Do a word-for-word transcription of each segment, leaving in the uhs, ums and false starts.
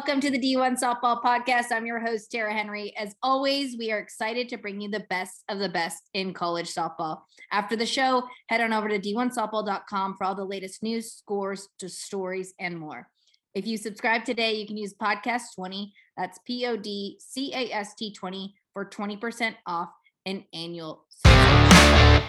welcome to the D one Softball Podcast. I'm your host, Tara Henry. As always, we are excited to bring you the best of the best in college softball. After the show, head on over to d one softball dot com for all the latest news, scores, to stories, and more. If you subscribe today, you can use Podcast twenty. That's P O D C A S T twenty for twenty percent off an annual subscription.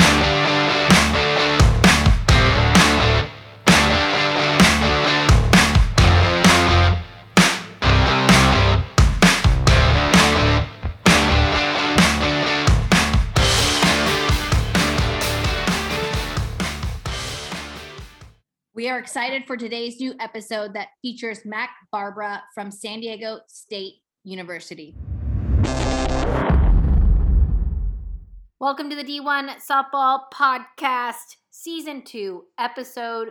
We are excited for today's new episode that features Mac Barbara from San Diego State University. Welcome to the D one Softball Podcast, Season two, Episode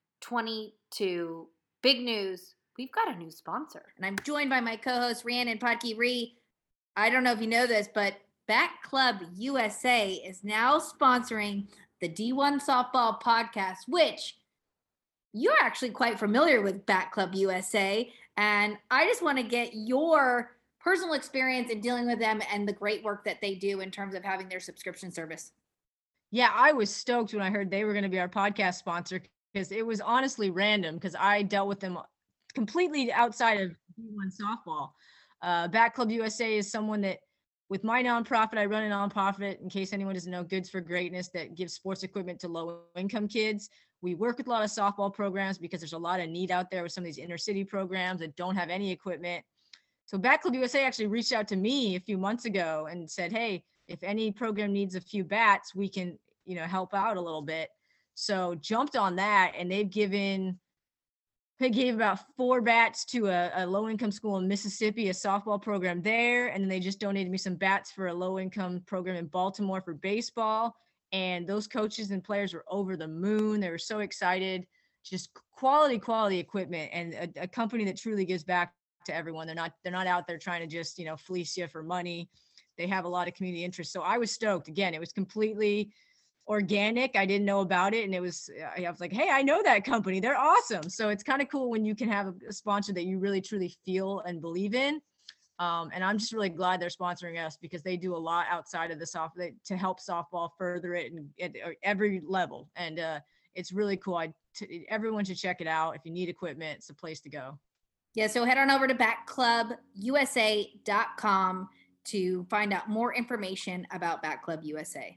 twenty-two. Big news. We've got a new sponsor. And I'm joined by my co-host, Rhiannon Podkey Ree. I don't know if you know this, but Bat Club U S A is now sponsoring the D one Softball Podcast, which you're actually quite familiar with Bat Club U S A, and I just want to get your personal experience in dealing with them and the great work that they do in terms of having their subscription service. Yeah, I was stoked when I heard they were going to be our podcast sponsor because it was honestly random because I dealt with them completely outside of D one softball. Uh, Bat Club U S A is someone that, with my nonprofit, I run a nonprofit, in case anyone doesn't know, Goods for Greatness, that gives sports equipment to low-income kids. We work with a lot of softball programs because there's a lot of need out there with some of these inner city programs that don't have any equipment. So Bat Club U S A actually reached out to me a few months ago and said, hey, if any program needs a few bats, we can, you know, help out a little bit. So jumped on that, and they've given, they gave about four bats to a, a low-income school in Mississippi, a softball program there. And then they just donated me some bats for a low-income program in Baltimore for baseball. And those coaches and players were over the moon. They were so excited. Just quality, quality equipment, and a, a company that truly gives back to everyone. They're not, they're not out there trying to just, you know, fleece you for money. They have a lot of community interest. So I was stoked. Again, it was completely organic. I didn't know about it. And it was, I was like, hey, I know that company. They're awesome. So it's kind of cool when you can have a, a sponsor that you really, truly feel and believe in. Um, and I'm just really glad they're sponsoring us because they do a lot outside of the soft to help softball further it and at every level. And uh, it's really cool. I, t- everyone should check it out. If you need equipment, it's a place to go. Yeah, so head on over to bat club u s a dot com to find out more information about Bat Club U S A.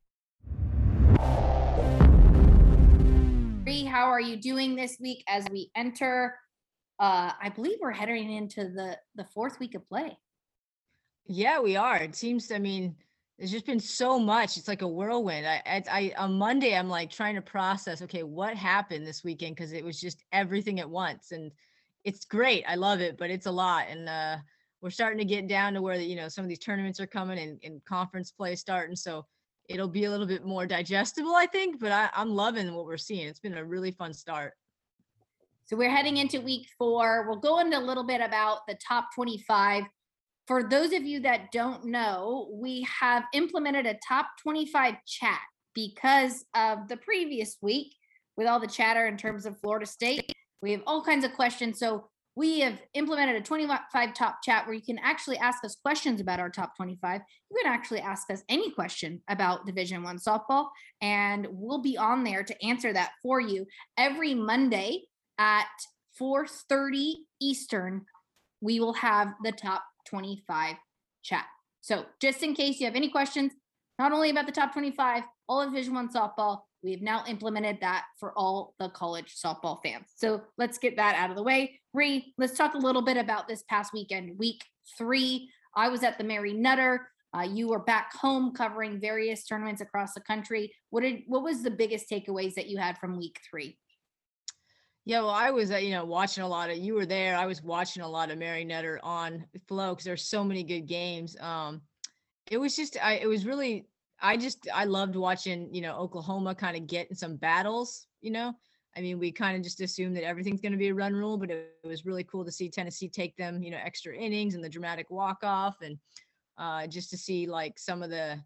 Ree, how are you doing this week as we enter? Uh, I believe we're heading into the, the fourth week of play. Yeah, we are. It seems, I mean, there's just been so much. It's like a whirlwind. I, I, I on Monday, I'm like trying to process, okay, what happened this weekend? Because it was just everything at once. And it's great. I love it, but it's a lot. And uh, we're starting to get down to where, you know, some of these tournaments are coming and, and conference play starting. So it'll be a little bit more digestible, I think. But I, I'm loving what we're seeing. It's been a really fun start. So we're heading into week four. We'll go into a little bit about the top twenty-five. For those of you that don't know, we have implemented a top twenty-five chat because of the previous week with all the chatter in terms of Florida State. We have all kinds of questions. So we have implemented a twenty-five top chat where you can actually ask us questions about our top twenty-five. You can actually ask us any question about Division One softball, and we'll be on there to answer that for you every Monday. At four thirty Eastern, we will have the top twenty-five chat. So just in case you have any questions, not only about the top twenty-five, all of Division One softball, we have now implemented that for all the college softball fans. So let's get that out of the way. Ree, let's talk a little bit about this past weekend, week three. I was at the Mary Nutter. Uh, you were back home covering various tournaments across the country. What did what was the biggest takeaways that you had from week three? Yeah, well, I was, uh, you know, watching a lot of, you were there. I was watching a lot of Mary Nutter on Flow because there's so many good games. Um, it was just, I, it was really, I just, I loved watching, you know, Oklahoma kind of get in some battles, you know. I mean, we kind of just assumed that everything's going to be a run rule, but it, it was really cool to see Tennessee take them, you know, extra innings and the dramatic walk-off, and uh, just to see like some of the,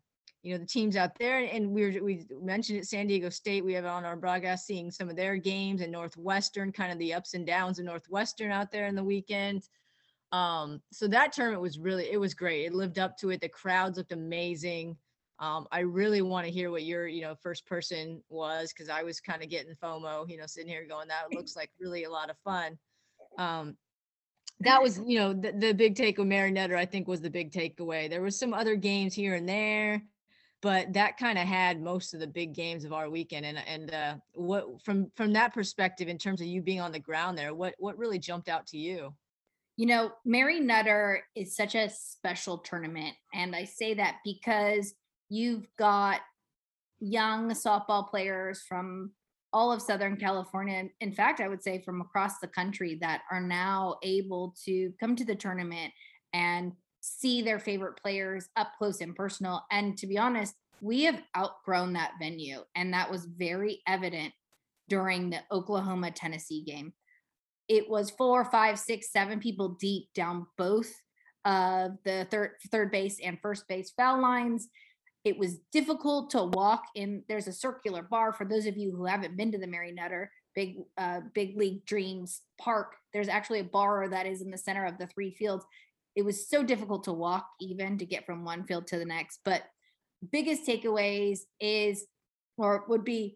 you know, the teams out there. And we were, we mentioned it, San Diego State, we have on our broadcast seeing some of their games, and Northwestern, kind of the ups and downs of Northwestern out there in the weekend. Um, so that tournament was really, it was great. It lived up to it. The crowds looked amazing. Um, I really want to hear what your, you know, first person was, because I was kind of getting FOMO, you know, sitting here going, that looks like really a lot of fun. Um, that was, you know, the, the big takeaway. Mary Nutter, I think, was the big takeaway. There was some other games here and there, but that kind of had most of the big games of our weekend. And and uh, what from from that perspective, in terms of you being on the ground there, what what really jumped out to you? You know, Mary Nutter is such a special tournament. And I say that because you've got young softball players from all of Southern California. In fact, I would say from across the country that are now able to come to the tournament and see their favorite players up close and personal. And to be honest, we have outgrown that venue. And that was very evident during the Oklahoma Tennessee game. It was four, five, six, seven people deep down both of the third third base and first base foul lines. It was difficult to walk in. There's a circular bar for those of you who haven't been to the Mary Nutter Big uh, Big League Dreams Park. There's actually a bar that is in the center of the three fields. It was so difficult to walk even to get from one field to the next. But biggest takeaways is, or would be,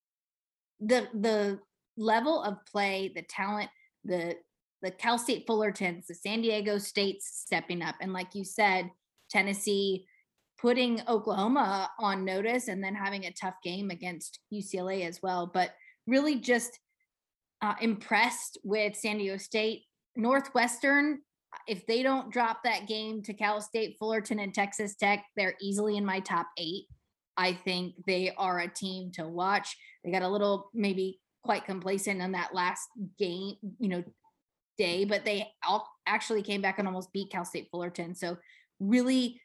the the level of play, the talent, the the Cal State Fullertons, the San Diego States stepping up, and like you said, Tennessee putting Oklahoma on notice, and then having a tough game against U C L A as well. But really just uh, impressed with San Diego State. Northwestern, if they don't drop that game to Cal State Fullerton and Texas Tech, they're easily in my top eight. I think they are a team to watch. They got a little maybe quite complacent on that last game, you know, day, but they all actually came back and almost beat Cal State Fullerton. So really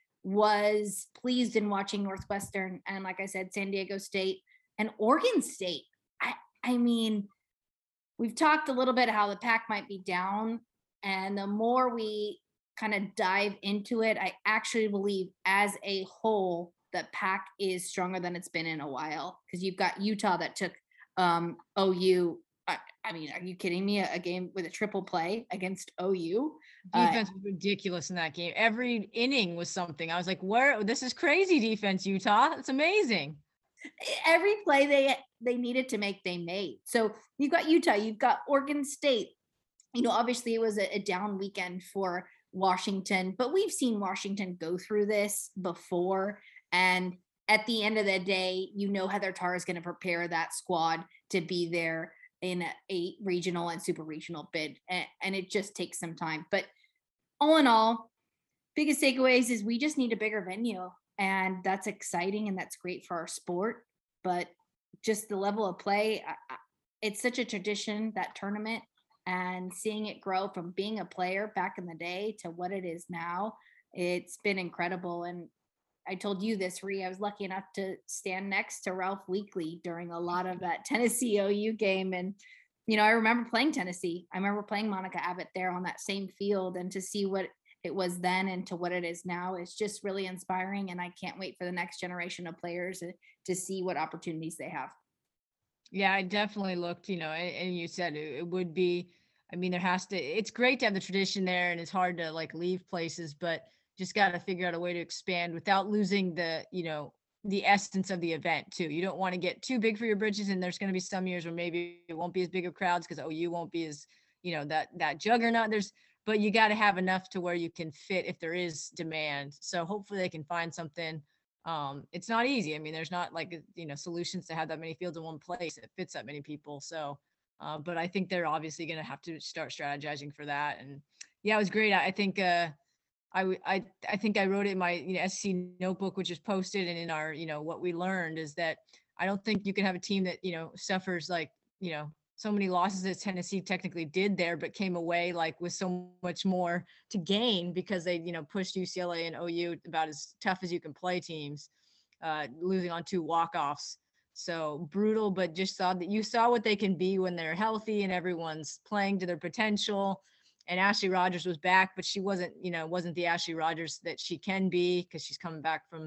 was pleased in watching Northwestern, and like I said, San Diego State and Oregon State. I I mean, we've talked a little bit how the pack might be down, and the more we kind of dive into it, I actually believe as a whole the pack is stronger than it's been in a while, because you've got Utah that took um, O U. I, I mean, are you kidding me? A, a game with a triple play against O U. Defense uh, was ridiculous in that game. Every inning was something. I was like, where, this is crazy defense, Utah. It's amazing. Every play they they needed to make, they made. So you've got Utah, you've got Oregon State. You know, obviously it was a, a down weekend for Washington, but we've seen Washington go through this before. And at the end of the day, you know, Heather Tarr is going to prepare that squad to be there in a, a regional and super regional bid. And, and it just takes some time. But all in all, biggest takeaways is we just need a bigger venue. And that's exciting and that's great for our sport. But just the level of play, I, I, it's such a tradition, that tournament, and seeing it grow from being a player back in the day to what it is now, it's been incredible. And I told you this, Ree, I was lucky enough to stand next to Ralph Weekly during a lot of that Tennessee O U game. And, you know, I remember playing Tennessee. I remember playing Monica Abbott there on that same field, and to see what it was then and to what it is now is just really inspiring. And I can't wait for the next generation of players to, to see what opportunities they have. Yeah, I definitely looked, you know, and, and you said it, it would be, I mean, there has to, it's great to have the tradition there, and it's hard to like leave places, but just got to figure out a way to expand without losing the, you know, the essence of the event too. You don't want to get too big for your britches, and there's going to be some years where maybe it won't be as big of crowds because O U won't be as, you know, that, that juggernaut. There's, but you got to have enough to where you can fit if there is demand. So hopefully they can find something. Um, it's not easy. I mean, there's not like, you know, solutions to have that many fields in one place that fits that many people. So, uh, but I think they're obviously going to have to start strategizing for that. And yeah, it was great. I, I think, uh, I, I, I think I wrote it in my, you know, S C notebook, which is posted, and in our, you know, what we learned is that I don't think you can have a team that, you know, suffers like, you know, so many losses as Tennessee technically did there, but came away like with so much more to gain because they, you know, pushed U C L A and O U about as tough as you can play teams, uh, losing on two walk-offs. So brutal, but just saw that you saw what they can be when they're healthy and everyone's playing to their potential. And Ashley Rogers was back, but she wasn't, you know, wasn't the Ashley Rogers that she can be because she's coming back from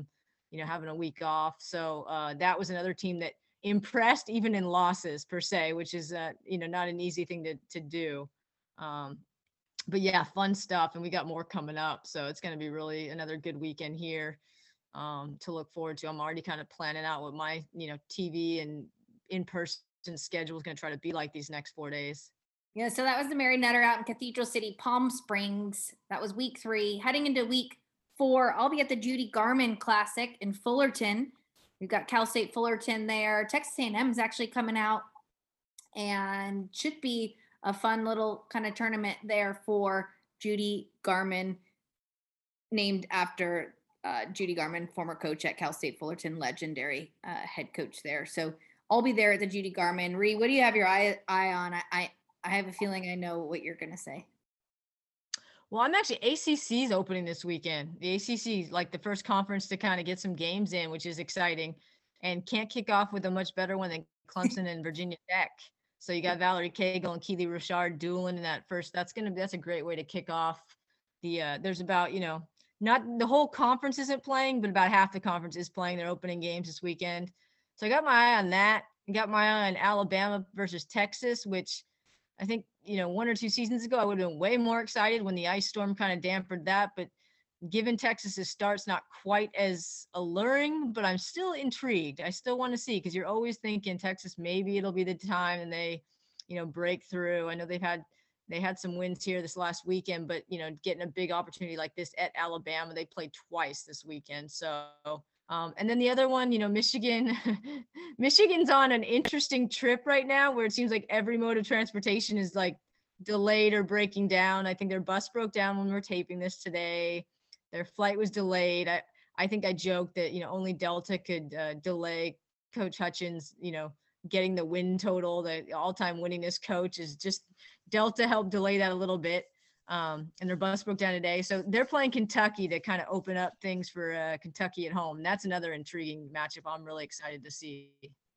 you know, having a week off. So uh, that was another team that impressed even in losses per se, which is, uh, you know, not an easy thing to, to do. Um, but yeah, fun stuff. And we got more coming up. So it's going to be really another good weekend here um, to look forward to. I'm already kind of planning out what my, you know, T V and in-person schedule is going to try to be like these next four days. Yeah, so that was the Mary Nutter out in Cathedral City, Palm Springs. That was week three. Heading into week four, I'll be at the Judy Garman Classic in Fullerton. We've got Cal State Fullerton there. Texas A and M is actually coming out and should be a fun little kind of tournament there for Judy Garman, named after uh, Judy Garman, former coach at Cal State Fullerton, legendary uh, head coach there. So I'll be there at the Judy Garman. Ree, what do you have your eye, eye on? I, I I have a feeling I know what you're going to say. Well, I'm actually A C C's opening this weekend. The A C C is like the first conference to kind of get some games in, which is exciting, and can't kick off with a much better one than Clemson and Virginia Tech. So you got Valerie Cagle and Keely Richard dueling in that first. That's going to be, that's a great way to kick off the, uh, there's about, you know, not the whole conference isn't playing, but about half the conference is playing their opening games this weekend. So I got my eye on that. I got my eye on Alabama versus Texas, which I think, you know, one or two seasons ago, I would have been way more excited when the ice storm kind of dampened that. But given Texas's start's not quite as alluring, but I'm still intrigued. I still want to see, because you're always thinking Texas, maybe it'll be the time and they, you know, break through. I know they've had, they had some wins here this last weekend, but, you know, getting a big opportunity like this at Alabama, they played twice this weekend. So, Um, and then the other one, you know, Michigan, Michigan's on an interesting trip right now where it seems like every mode of transportation is like delayed or breaking down. I think their bus broke down when we were taping this today. Their flight was delayed. I, I think I joked that, you know, only Delta could uh, delay Coach Hutchins, you know, getting the win total. The all-time winningest coach is just Delta helped delay that a little bit. Um, and their bus broke down today. So they're playing Kentucky to kind of open up things for uh, Kentucky at home. That's another intriguing matchup I'm really excited to see.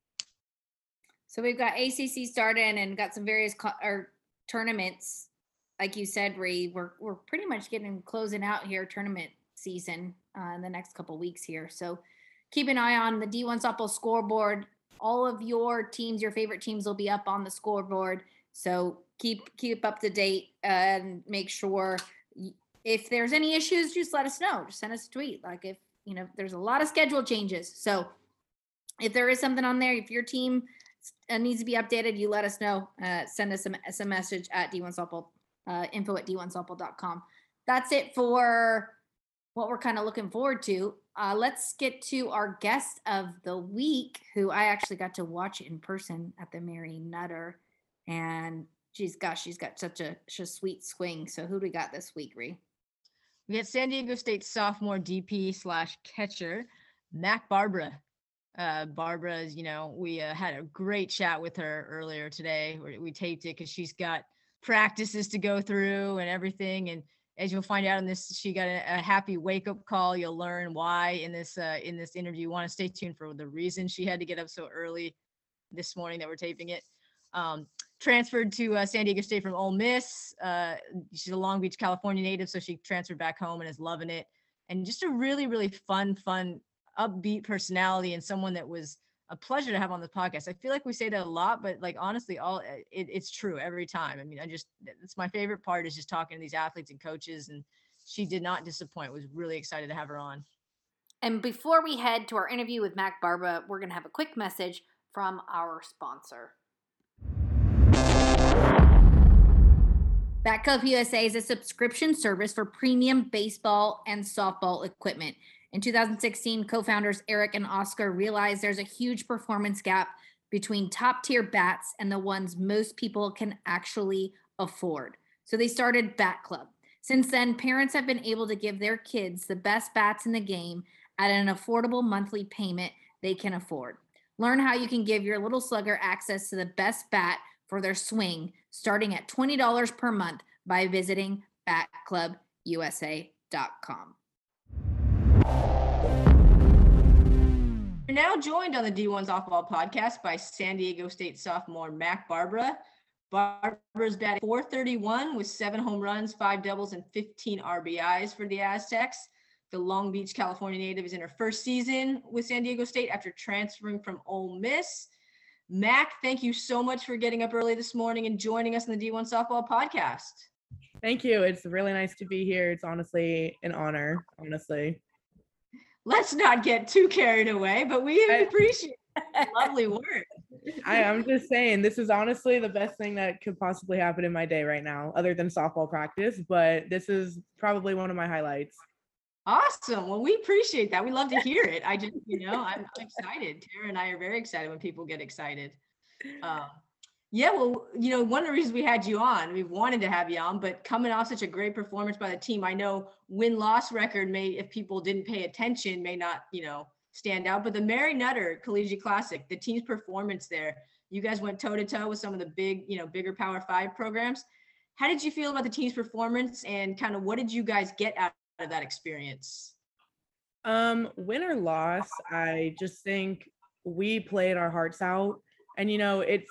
So we've got A C C starting and got some various co- or tournaments. Like you said, Ree, we're, we're pretty much getting closing out here tournament season uh, in the next couple weeks here. So keep an eye on the D one softball scoreboard. All of your teams, your favorite teams will be up on the scoreboard. So keep keep up to date and make sure if there's any issues, just let us know. Just send us a tweet. Like if, you know, there's a lot of schedule changes. So if there is something on there, if your team needs to be updated, you let us know. Uh, send us a, a message at D one softball, uh, info at D one softball dot com. That's it for what we're kind of looking forward to. Uh, let's get to our guest of the week, who I actually got to watch in person at the Mary Nutter. And she's gosh, she's got such a, such a sweet swing. So who do we got this week, Ree? We got San Diego State sophomore D P slash catcher, Mac Barbara. Uh, Barbara's, you know, we uh, had a great chat with her earlier today. We, we taped it because she's got practices to go through and everything. And as you'll find out in this, she got a, a happy wake up call. You'll learn why in this uh, in this interview. You want to stay tuned for the reason she had to get up so early this morning that we're taping it. Um, transferred to uh, San Diego State from Ole Miss. Uh, she's a Long Beach, California native, so she transferred back home and is loving it. And just a really, really fun, fun, upbeat personality, and someone that was a pleasure to have on the podcast. I feel like we say that a lot, but like honestly, all it, it's true every time. I mean, I just it's my favorite part is just talking to these athletes and coaches, and she did not disappoint. Was really excited to have her on. And before we head to our interview with Mac Barbara, we're going to have a quick message from our sponsor. Batcup U S A is a subscription service for premium baseball and softball equipment. In two thousand sixteen, co-founders Eric and Oscar realized there's a huge performance gap between top-tier bats and the ones most people can actually afford. So they started Bat Club. Since then, parents have been able to give their kids the best bats in the game at an affordable monthly payment they can afford. Learn how you can give your little slugger access to the best bat for their swing, starting at twenty dollars per month by visiting bat club U S A dot com. We're now joined on the D one Softball Podcast by San Diego State sophomore Mac Barbara. Barbara's batting four thirty-one with seven home runs, five doubles, and fifteen R B Is for the Aztecs. The Long Beach, California native is in her first season with San Diego State after transferring from Ole Miss. Mac, thank you so much for getting up early this morning and joining us in the D one Softball Podcast. Thank you. It's really nice to be here. It's honestly an honor, honestly. Let's not get too carried away, but we I, appreciate lovely work. I, I'm just saying, this is honestly the best thing that could possibly happen in my day right now, other than softball practice, but this is probably one of my highlights. Awesome. Well, we appreciate that. We love to hear it. I just, you know, I'm, I'm excited. Tara and I are very excited when people get excited. Um, Yeah, well, you know, one of the reasons we had you on, we wanted to have you on, but coming off such a great performance by the team, I know win-loss record may, if people didn't pay attention, may not, you know, stand out. But the Mary Nutter Collegiate Classic, the team's performance there, you guys went toe-to-toe with some of the big, you know, bigger Power Five programs. How did you feel about the team's performance, and kind of what did you guys get out of that experience? Um, win or loss, I just think we played our hearts out, and, you know, it's,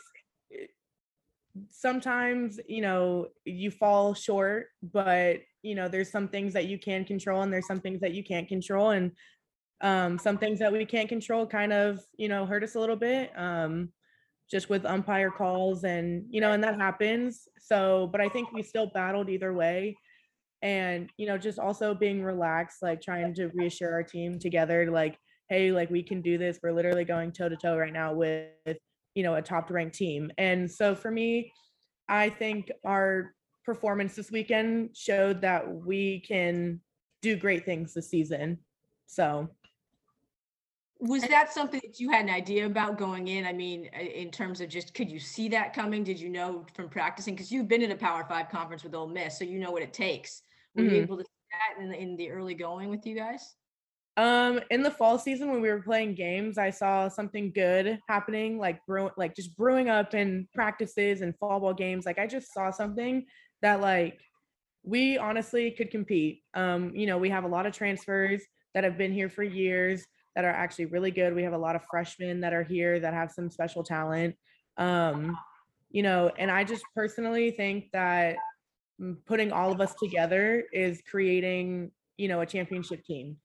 sometimes, you know, you fall short, but, you know, there's some things that you can control and there's some things that you can't control. And um, some things that we can't control kind of, you know, hurt us a little bit, um, just with umpire calls and, you know, and that happens. So, but I think we still battled either way. And, you know, just also being relaxed, like trying to reassure our team together, like, hey, like we can do this. We're literally going toe to toe right now with, you know, a top ranked team. And so for me, I think our performance this weekend showed that we can do great things this season. So. Was that something that you had an idea about going in? I mean, in terms of just, could you see that coming? Did you know from practicing? Because you've been in a Power Five conference with Ole Miss, so you know what it takes. Were mm-hmm. you able to see that in the, in the early going with you guys? Um, in the fall season when we were playing games, I saw something good happening, like brew, like just brewing up in practices and fall ball games. Like I just saw something that like we honestly could compete. Um, you know, we have a lot of transfers that have been here for years that are actually really good. We have a lot of freshmen that are here that have some special talent. Um, you know, and I just personally think that putting all of us together is creating, you know, a championship team.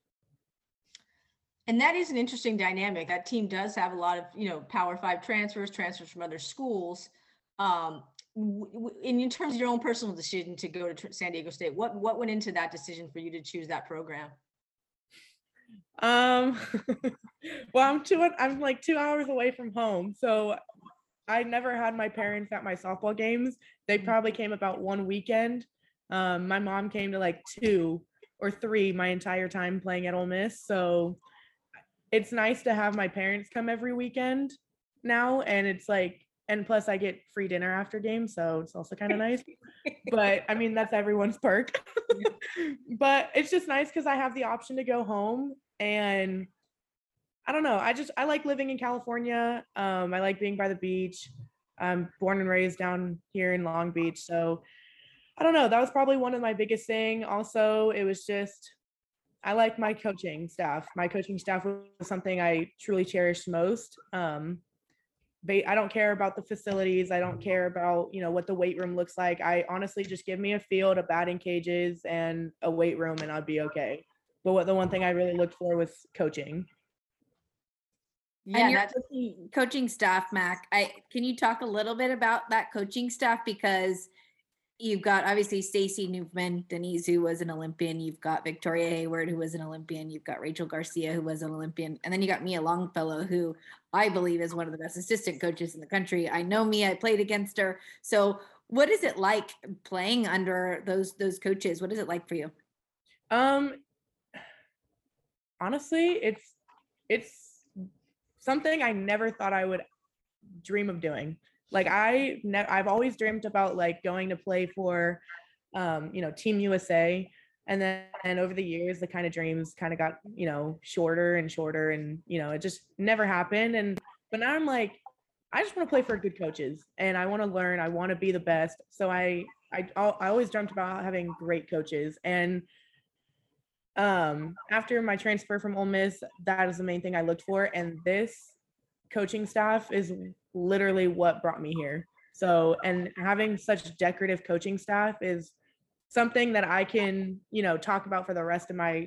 And that is an interesting dynamic. That team does have a lot of, you know, Power Five transfers, transfers from other schools. Um, w- in, in terms of your own personal decision to go to San Diego State, what what went into that decision for you to choose that program? Um, well, I'm two. I'm like two hours away from home, so I never had my parents at my softball games. They probably came about one weekend. Um, my mom came to like two or three my entire time playing at Ole Miss, so. It's nice to have my parents come every weekend now. And it's like, and plus I get free dinner after games. So it's also kind of nice, but I mean, that's everyone's perk, but it's just nice because I have the option to go home. And I don't know. I just, I like living in California. Um, I like being by the beach. I'm born and raised down here in Long Beach. So I don't know. That was probably one of my biggest thing. Also, it was just, I like my coaching staff. My coaching staff was something I truly cherished most. Um, they, I don't care about the facilities. I don't care about, you know, what the weight room looks like. I honestly just give me a field, a batting cages, and a weight room, and I'll be okay. But what the one thing I really looked for was coaching. Yeah, and your coaching, coaching staff, Mac. I can you talk a little bit about that coaching staff, because you've got obviously Stacy Newman, Denise, who was an Olympian. You've got Victoria Hayward, who was an Olympian. You've got Rachel Garcia, who was an Olympian. And then you got Mia Longfellow, who I believe is one of the best assistant coaches in the country. I know Mia, I played against her. So what is it like playing under those those coaches? What is it like for you? Um, honestly, it's it's something I never thought I would dream of doing. Like I, ne- I've always dreamt about like going to play for, um, you know, Team U S A, and then and over the years, the kind of dreams kind of got, you know, shorter and shorter, and you know, it just never happened. And but now I'm like, I just want to play for good coaches, and I want to learn. I want to be the best. So I, I, I always dreamt about having great coaches. And um, after my transfer from Ole Miss, that is the main thing I looked for, and this coaching staff is literally what brought me here. So, and having such decorative coaching staff is something that I can, you know, talk about for the rest of my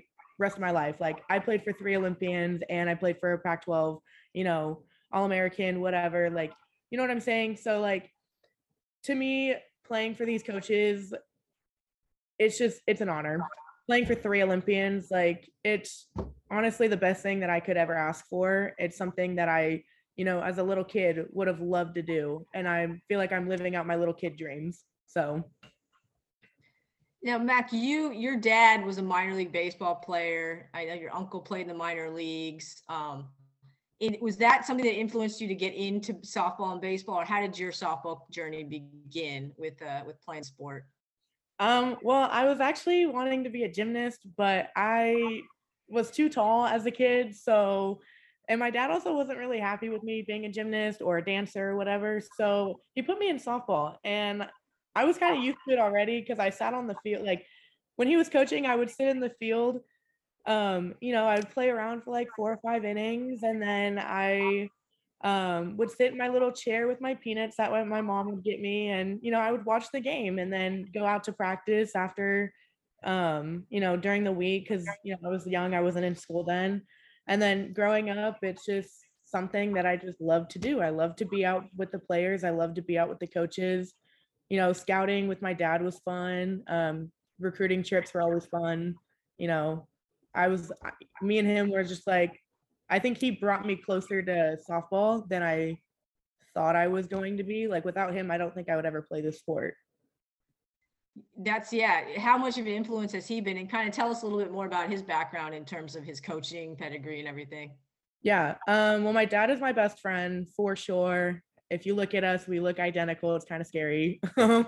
rest of my life. Like I played for three Olympians and I played for Pac twelve, you know, All-American, whatever. Like, you know what I'm saying? So like to me, playing for these coaches, it's just it's an honor. Playing for three Olympians, like it's honestly the best thing that I could ever ask for. It's something that I, you know, as a little kid would have loved to do. And I feel like I'm living out my little kid dreams. So Now, Mac, you your dad was a minor league baseball player. I know your uncle played in the minor leagues. Um, it, was that something that influenced you to get into softball and baseball, or how did your softball journey begin with uh, with playing sport? Um, well, I was actually wanting to be a gymnast, but I was too tall as a kid. So, and my dad also wasn't really happy with me being a gymnast or a dancer or whatever. So he put me in softball, and I was kind of used to it already because I sat on the field. Like when he was coaching, I would sit in the field. Um, you know, I would play around for like four or five innings, and then I um, would sit in my little chair with my peanuts. That way my mom would get me, and, you know, I would watch the game and then go out to practice after, um, you know, during the week. Cause you know, I was young, I wasn't in school then. And then growing up, it's just something that I just love to do. I love to be out with the players. I love to be out with the coaches. You know, scouting with my dad was fun. Um, recruiting trips were always fun. You know, I was, me and him were just like, I think he brought me closer to softball than I thought I was going to be. Like without him, I don't think I would ever play this sport. That's yeah. How much of an influence has he been? And kind of tell us a little bit more about his background in terms of his coaching pedigree and everything. Yeah. Um, well, my dad is my best friend for sure. If you look at us, we look identical. It's kind of scary. um,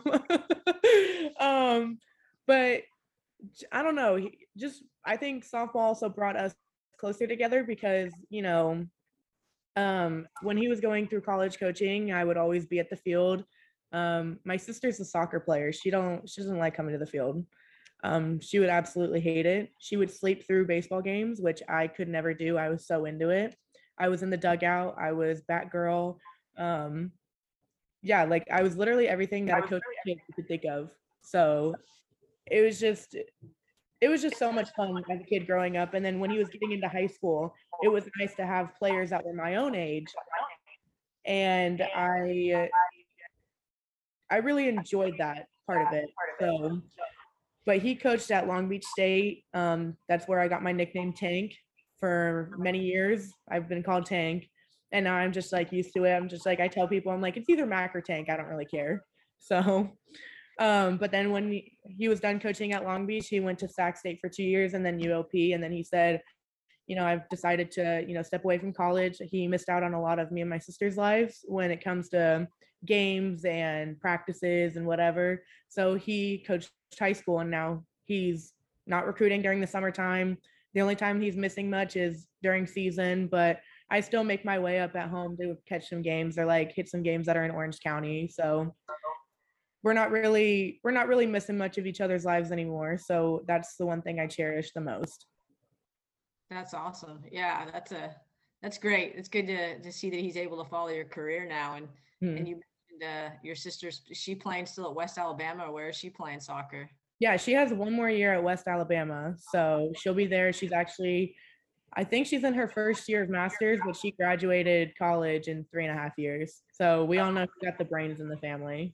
but I don't know. He, just I think softball also brought us closer together because, you know, um, when he was going through college coaching, I would always be at the field. Um, my sister's a soccer player. She don't she doesn't like coming to the field. Um, she would absolutely hate it. She would sleep through baseball games, which I could never do. I was so into it. I was in the dugout. I was Batgirl. Um, yeah, like I was literally everything that a coach could think of. So it was just it was just so much fun as a kid growing up. And then when he was getting into high school, it was nice to have players that were my own age. And I I really enjoyed that part of it. So, but he coached at Long Beach State. Um, that's where I got my nickname Tank for many years. I've been called Tank. And now I'm just like used to it. I'm just like, I tell people, I'm like, it's either Mac or Tank. I don't really care. So, um, but then when he, he was done coaching at Long Beach, he went to Sac State for two years and then U O P. And then he said, you know, I've decided to, you know, step away from college. He missed out on a lot of me and my sister's lives when it comes to games and practices and whatever. So he coached high school and now he's not recruiting during the summertime. The only time he's missing much is during season, but I still make my way up at home to catch some games or like hit some games that are in Orange County. So we're not really, we're not really missing much of each other's lives anymore. So that's the one thing I cherish the most. That's awesome. Yeah, that's a that's great. It's good to to see that he's able to follow your career now. And hmm. and you mentioned uh, your sister's, is she playing still at West Alabama, or where is she playing soccer? Yeah, she has one more year at West Alabama, so she'll be there. She's actually, I think she's in her first year of masters, but she graduated college in three and a half years. So we all know she's got the brains in the family.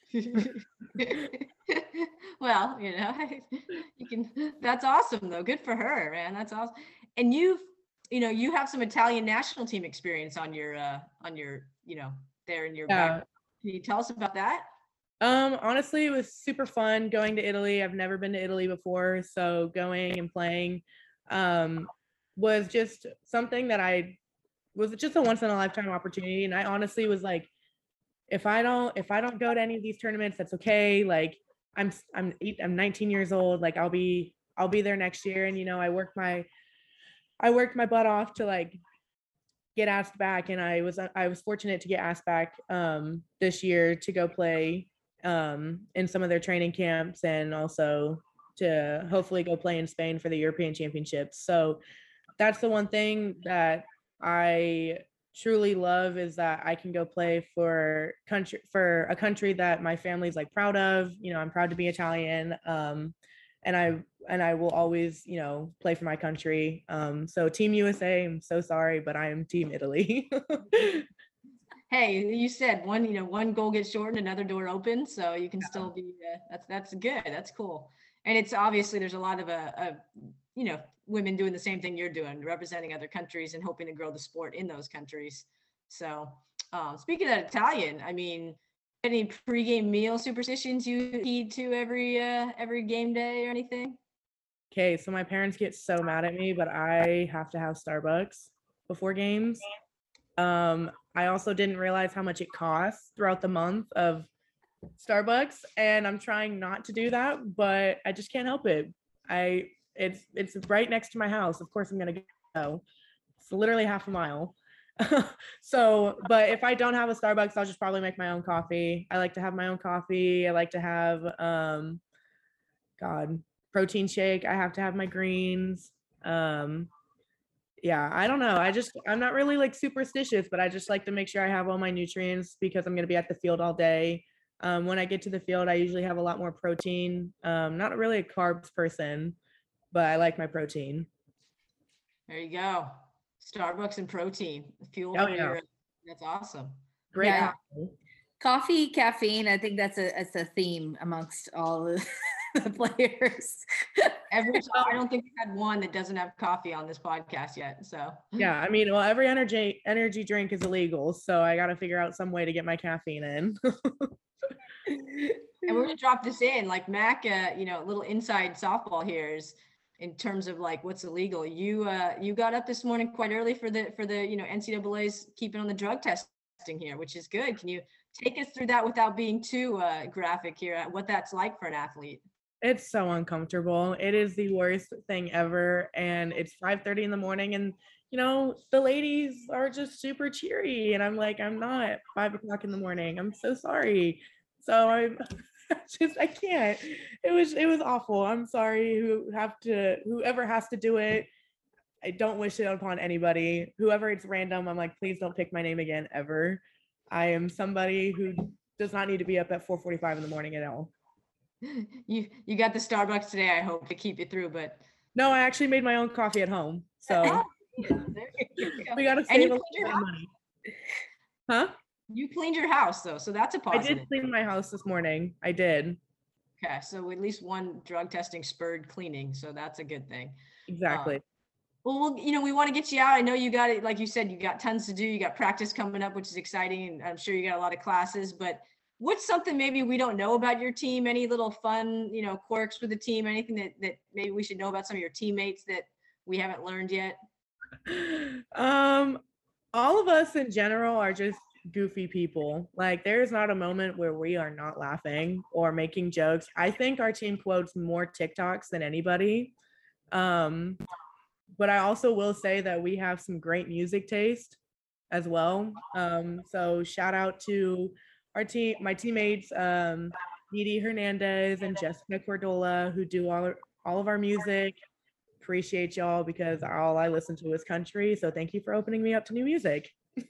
Well, you know, you can, that's awesome though. Good for her, man. That's awesome. And you've, you know, you have some Italian national team experience on your, uh, on your, you know, there in your yeah. back. Can you tell us about that? Um, honestly, it was super fun going to Italy. I've never been to Italy before. So going and playing, um, was just something that I was just a once in a lifetime opportunity. And I honestly was like, if I don't, if I don't go to any of these tournaments, that's okay. Like I'm, I'm eight, I'm nineteen years old. Like I'll be, I'll be there next year. And, you know, I worked my, I worked my butt off to like get asked back. And I was, I was fortunate to get asked back um, this year to go play um, in some of their training camps and also to hopefully go play in Spain for the European Championships. So that's the one thing that I truly love is that I can go play for country for a country that my family's like proud of. You know, I'm proud to be Italian. Um, and I and I will always, you know, play for my country. Um, so Team U S A, I'm so sorry, but I am Team Italy. Hey, you said one, you know, one goal gets shortened, another door opens, so you can still be. Uh, that's that's good. That's cool. And it's obviously there's a lot of uh, uh, you know, women doing the same thing you're doing, representing other countries and hoping to grow the sport in those countries. So, um, speaking of Italian, I mean, any pregame meal superstitions you heed to every uh, every game day or anything? Okay, so my parents get so mad at me, but I have to have Starbucks before games. Um, I also didn't realize how much it costs throughout the month of Starbucks, and I'm trying not to do that, but I just can't help it. I it's it's right next to my house. Of course I'm gonna go. It's literally half a mile. So, but if I don't have a Starbucks, I'll just probably make my own coffee. I like to have my own coffee. I like to have um God, protein shake. I have to have my greens. Um yeah, I don't know. I just I'm not really like superstitious, but I just like to make sure I have all my nutrients because I'm going to be at the field all day. Um, when I get to the field, I usually have a lot more protein. Um, not really a carbs person, but I like my protein. There you go. Starbucks and protein fuel Oh for yeah, your. That's awesome. great Yeah. combo. Coffee, caffeine, I think that's a, it's a theme amongst all the the players. Every time, I don't think we've had one that doesn't have coffee on this podcast yet. So Yeah, I mean, well, every energy energy drink is illegal, so I got to figure out some way to get my caffeine in. and we're gonna drop this in like Mac, uh, you know, a little inside softball here is in terms of like what's illegal. You uh you got up this morning quite early for the for the you know N C double A's keeping on the drug testing here, which is good. Can you take us through that without being too uh, graphic here? What that's like for an athlete? It's so uncomfortable. It is the worst thing ever, and it's five thirty in the morning, and you know the ladies are just super cheery, and I'm like, I'm not five o'clock in the morning. I'm so sorry. So I'm just I can't. It was it was awful. I'm sorry who have to whoever has to do it. I don't wish it upon anybody. Whoever it's random, I'm like, please don't pick my name again ever. I am somebody who does not need to be up at four forty-five in the morning at all. You you got the Starbucks today, I hope, to keep you through, but No, I actually made my own coffee at home. So oh, yeah, there you go. we gotta And save you a little cleaned your bit of house. money. Huh? You cleaned your house though, so that's a I positive. did clean my house this morning. I did. Okay, so at least one drug testing spurred cleaning, so that's a good thing. Exactly. Uh, well, we'll, you know, we want to get you out. I know you got it, like you said, you got tons to do. You got practice coming up, which is exciting, and I'm sure you got a lot of classes. But what's something maybe we don't know about your team? Any little fun, you know, quirks with the team? Anything that that maybe we should know about some of your teammates that we haven't learned yet? um, all of us in general are just goofy people. Like there is not a moment where we are not laughing or making jokes. I think our team quotes more TikToks than anybody. Um, but I also will say that we have some great music taste as well. Um, so shout out to our team, my teammates, um, Didi Hernandez and Jessica Cordola, who do all, all of our music. Appreciate y'all because all I listen to is country. So thank you for opening me up to new music.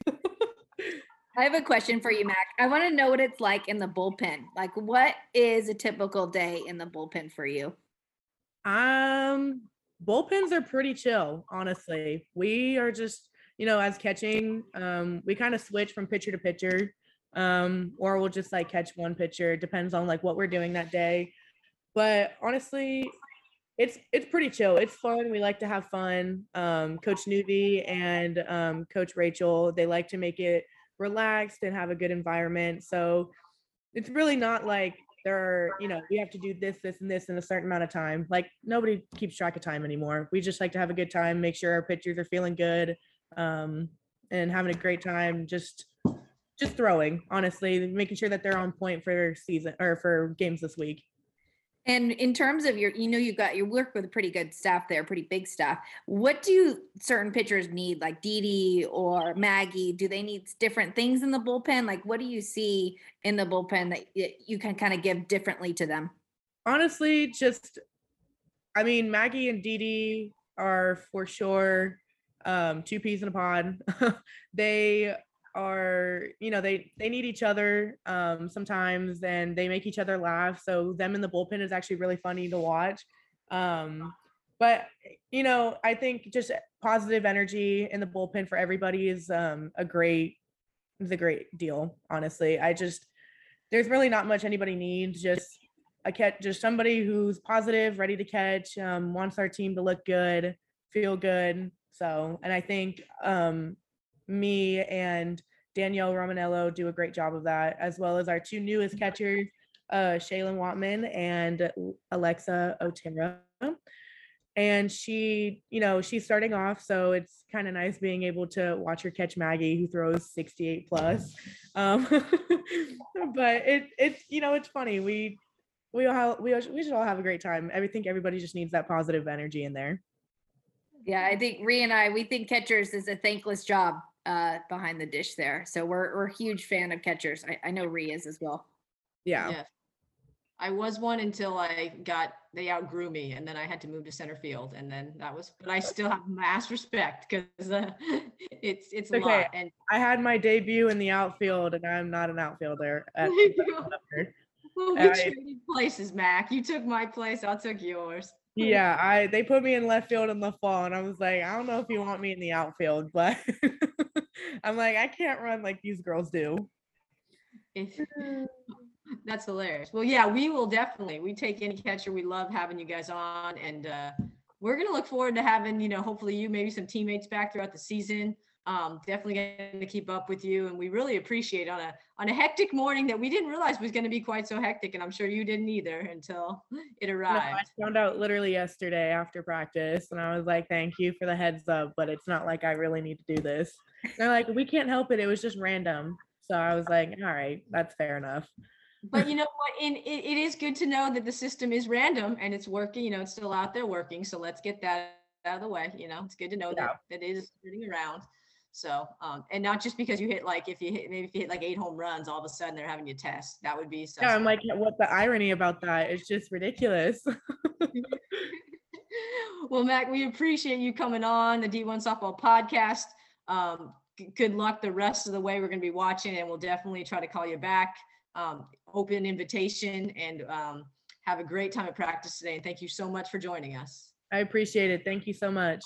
I have a question for you, Mac. I want to know what it's like in the bullpen. Like, what is a typical day in the bullpen for you? Um, bullpens are pretty chill, honestly. We are just, you know, as catching, um, we kind of switch from pitcher to pitcher. Um, or we'll just like catch one pitcher. It depends on like what we're doing that day. But honestly, it's it's pretty chill. It's fun. We like to have fun. Um, Coach Newby and um, Coach Rachel, they like to make it relaxed and have a good environment. So it's really not like there are, you know, we have to do this, this, and this in a certain amount of time. Like nobody keeps track of time anymore. We just like to have a good time, make sure our pitchers are feeling good, um, and having a great time. Just just throwing, honestly, making sure that they're on point for season or for games this week. And in terms of your, you know, you've got, you work with a pretty good staff there, pretty big staff. What do certain pitchers need, like Didi or Maggie? Do they need different things in the bullpen? Like, what do you see in the bullpen that you can kind of give differently to them? Honestly, just, I mean, Maggie and Didi are for sure um, two peas in a pod. They are, you know, they they need each other um sometimes, and they make each other laugh, so them in the bullpen is actually really funny to watch. Um, but you know, I think just positive energy in the bullpen for everybody is um, a great is a great deal. Honestly, I just there's really not much anybody needs. Just a catch, just somebody who's positive, ready to catch, um, wants our team to look good, feel good. So, and I think um, me and Danielle Romanello do a great job of that, as well as our two newest catchers, uh, Shaylin Watman and Alexa Otero. And she, you know, she's starting off, so it's kind of nice being able to watch her catch Maggie, who throws sixty-eight plus. Um, but it, it's, you know, it's funny. We, we all, we, all, we should all have a great time. I think everybody just needs that positive energy in there. Yeah, I think Ree and I, we think catchers is a thankless job uh, behind the dish there. So we're we're a huge fan of catchers. I, I know Ree is as well. Yeah. Yeah. I was one until I got, they outgrew me, and then I had to move to center field, and then that was, but I still have mass respect because uh, it's, it's a Okay. lot. And I had my debut in the outfield, and I'm not an outfielder. At, well, we I- traded places, Mac. You took my place, I took yours. yeah, I they put me in left field in the fall, and I was like, I don't know if you want me in the outfield, but I'm like, I can't run like these girls do. If- That's hilarious. Well, yeah, we will definitely, we take any catcher. We love having you guys on, and uh, we're going to look forward to having, you know, hopefully you, maybe some teammates back throughout the season. Um, definitely going to keep up with you. And we really appreciate on a, on a hectic morning that we didn't realize was going to be quite so hectic. And I'm sure you didn't either until it No, arrived. I found out literally yesterday after practice, and I was like, thank you for the heads up, but it's not like I really need to do this. And they're like, we can't help it. It was just random. So I was like, all right, that's fair enough. But you know what? In, it, it is good to know that the system is random and it's working. You know, it's still out there working. So let's get that out of the way. You know, it's good to know Yeah. that that it is sitting around. So, um, and not just because you hit like if you hit maybe if you hit like eight home runs, all of a sudden they're having you test. That would be Yeah, I'm suspect. like, what the irony about that? It's just ridiculous. Well, Mac, we appreciate you coming on the D one Softball Podcast. Um, g- good luck the rest of the way. We're going to be watching, and we'll definitely try to call you back. Um, open invitation, and um, have a great time at practice today. And thank you so much for joining us. I appreciate it. Thank you so much.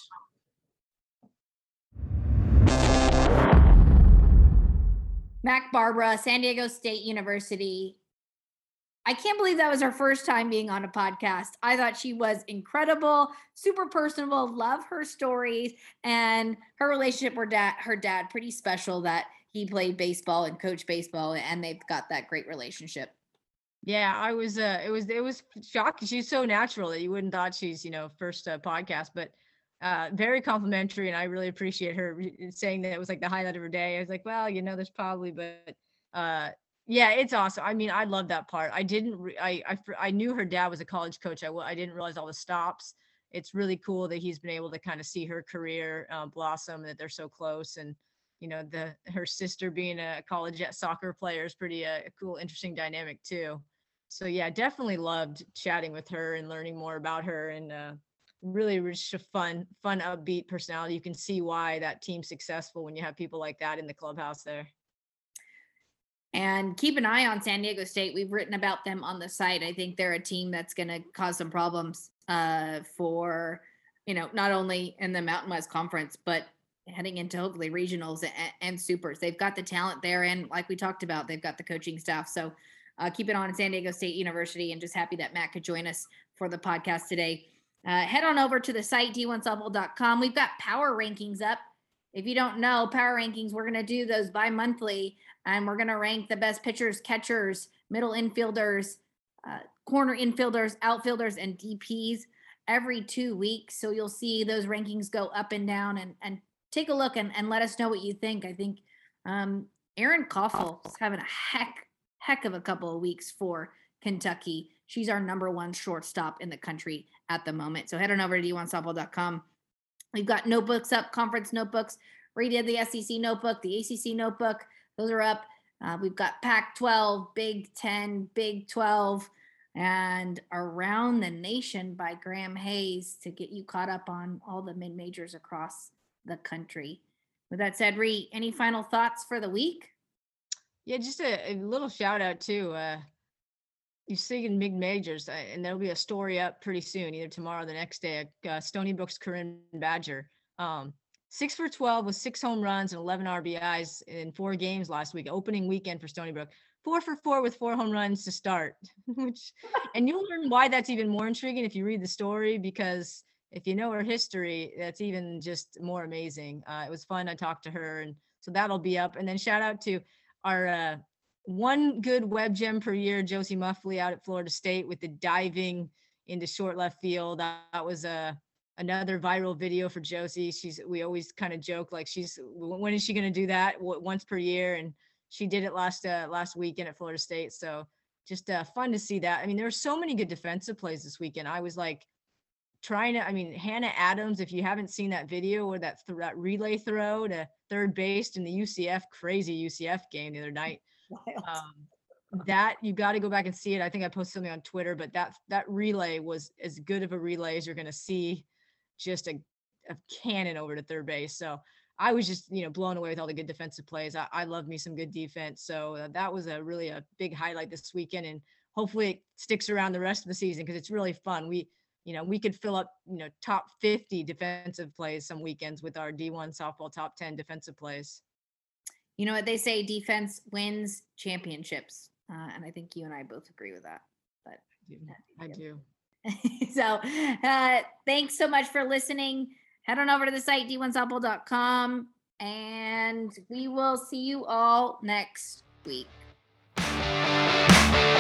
Mac Barbara, San Diego State University. I can't believe that was her first time being on a podcast. I thought she was incredible, super personable, love her stories, and her relationship with dad, her dad, pretty special that he played baseball and coached baseball, and they've got that great relationship. Yeah, I was, uh, it was, it was shocking. She's so natural that you wouldn't thought she's, you know, first uh, podcast, but uh, very complimentary. And I really appreciate her re- saying that it was like the highlight of her day. I was like, well, you know, there's probably, but uh, yeah, it's awesome. I mean, I love that part. I didn't, re- I, I, fr- I knew her dad was a college coach. I, w- I didn't realize all the stops. It's really cool that he's been able to kind of see her career uh, blossom, that they're so close. And, you know, the, her sister being a college soccer player is pretty uh, a cool, interesting dynamic too. So yeah, definitely loved chatting with her and learning more about her, and uh, really rich, a fun, fun, upbeat personality. You can see why that team's successful when you have people like that in the clubhouse there. And keep an eye on San Diego State. We've written about them on the site. I think they're a team that's going to cause some problems uh, for, you know, not only in the Mountain West Conference, but heading into hopefully regionals and, and supers. They've got the talent there. And like we talked about, they've got the coaching staff. So uh, keep it on San Diego State University, and just happy that Matt could join us for the podcast today. Uh, head on over to the site, d one softball dot com. We've got power rankings up. If you don't know, power rankings, we're going to do those bi-monthly, and we're going to rank the best pitchers, catchers, middle infielders, uh, corner infielders, outfielders, and D Ps every two weeks. So you'll see those rankings go up and down, and, and take a look and, and let us know what you think. I think um, Erin Koffel is having a heck, heck of a couple of weeks for Kentucky. She's our number one shortstop in the country at the moment. So head on over to d one softball dot com. We've got notebooks up, conference notebooks. Redid the S E C notebook, the A C C notebook. Those are up. Uh, we've got Pac twelve, Big ten, Big twelve, and Around the Nation by Graham Hayes to get you caught up on all the mid-majors across the country. With that said, Ree, any final thoughts for the week? Yeah, just a, a little shout out too. Uh, you see in mid majors, uh, and there'll be a story up pretty soon, either tomorrow or the next day. Uh, Stony Brook's Corinne Badger, um, six for twelve with six home runs and eleven R B Is in four games last week, opening weekend for Stony Brook. Four for four with four home runs to start, which, and you'll learn why that's even more intriguing if you read the story, because if you know her history, that's even just more amazing. Uh, it was fun. I talked to her, and so that'll be up. And then shout out to our uh, one good web gem per year, Josie Muffley out at Florida State with the diving into short left field. That, that was a another viral video for Josie. She's we always kind of joke like she's when is she going to do that? W- once per year, and she did it last uh, last weekend at Florida State. So just uh, fun to see that. I mean, there were so many good defensive plays this weekend. I was like trying to, I mean, Hannah Adams, if you haven't seen that video or that, th- that relay throw to third base in the U C F, crazy U C F game the other night. Um, that you got to go back and see it. I think I posted something on Twitter, but that, that relay was as good of a relay as you're going to see, just a, a cannon over to third base. So I was just, you know, blown away with all the good defensive plays. I, I love me some good defense. So uh, that was a really a big highlight this weekend, and hopefully it sticks around the rest of the season because it's really fun. We, you know, we could fill up, you know, top fifty defensive plays some weekends with our D one softball top ten defensive plays. You know what they say, defense wins championships. Uh, and I think you and I both agree with that. But I do. so uh, thanks so much for listening. Head on over to the site, d one softball dot com, and we will see you all next week.